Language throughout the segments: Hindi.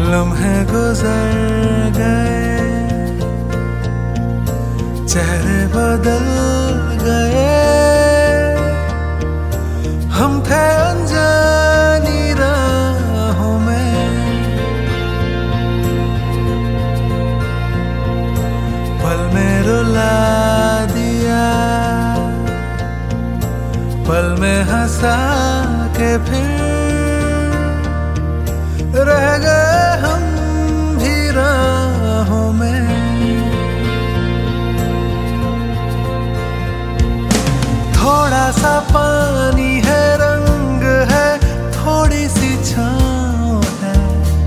लम्हे गुजर गए, चेहरे बदल गए, हम थे अनजानी राहों में। पल में रुला दिया, पल में हंसा के फिर रह गए हम भी राहों में। थोड़ा सा पानी है, रंग है, थोड़ी सी छाँव है,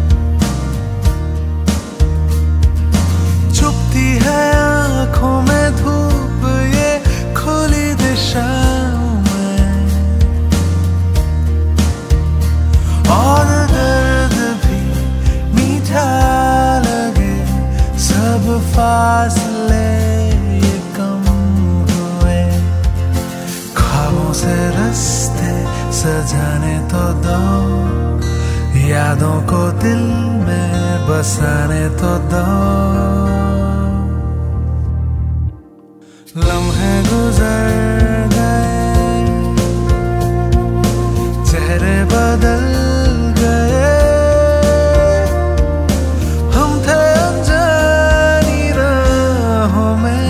चुभती है आँखों में धूप ये खुली दिशाओं में। और दर्द भी मीठा लगे, सब फासले ये कम हुए। ख्वाबों से रास्ते सजाने तो दो, यादों को दिल में बसाने तो दो। लम्हे गुजर गए, चेहरे बदल गए, हम थे अनजानी राहों में।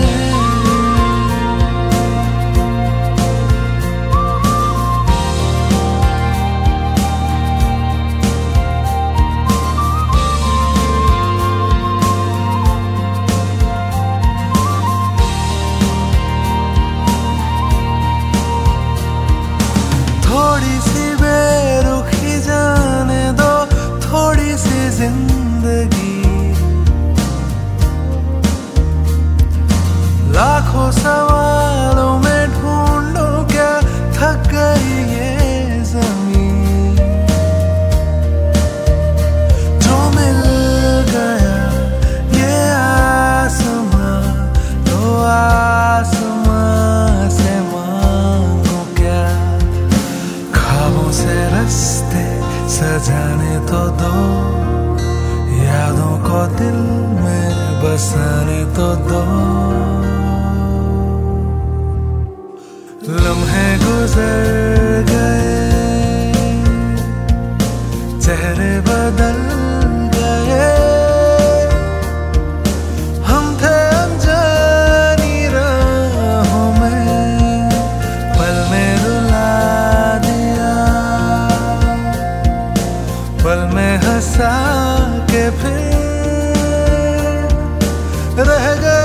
थोड़ी सी बेरुखी जाने दो, थोड़ी सी जिंदगी। लाखों सवालों में ढूंढो क्या थक गई ये जमीन। जो मिल गया ये आसमां, तो आसमां से मांगो क्या। ख्वाबों से रास्ते सजाने तो दो, यादों को दिल में बसाने तो दो। लम्हे गुजर गए, चेहरे बदल गए, हम थे अनजानी राहों में। पल में रुला दिया, पल में हंसा के फिर रह गए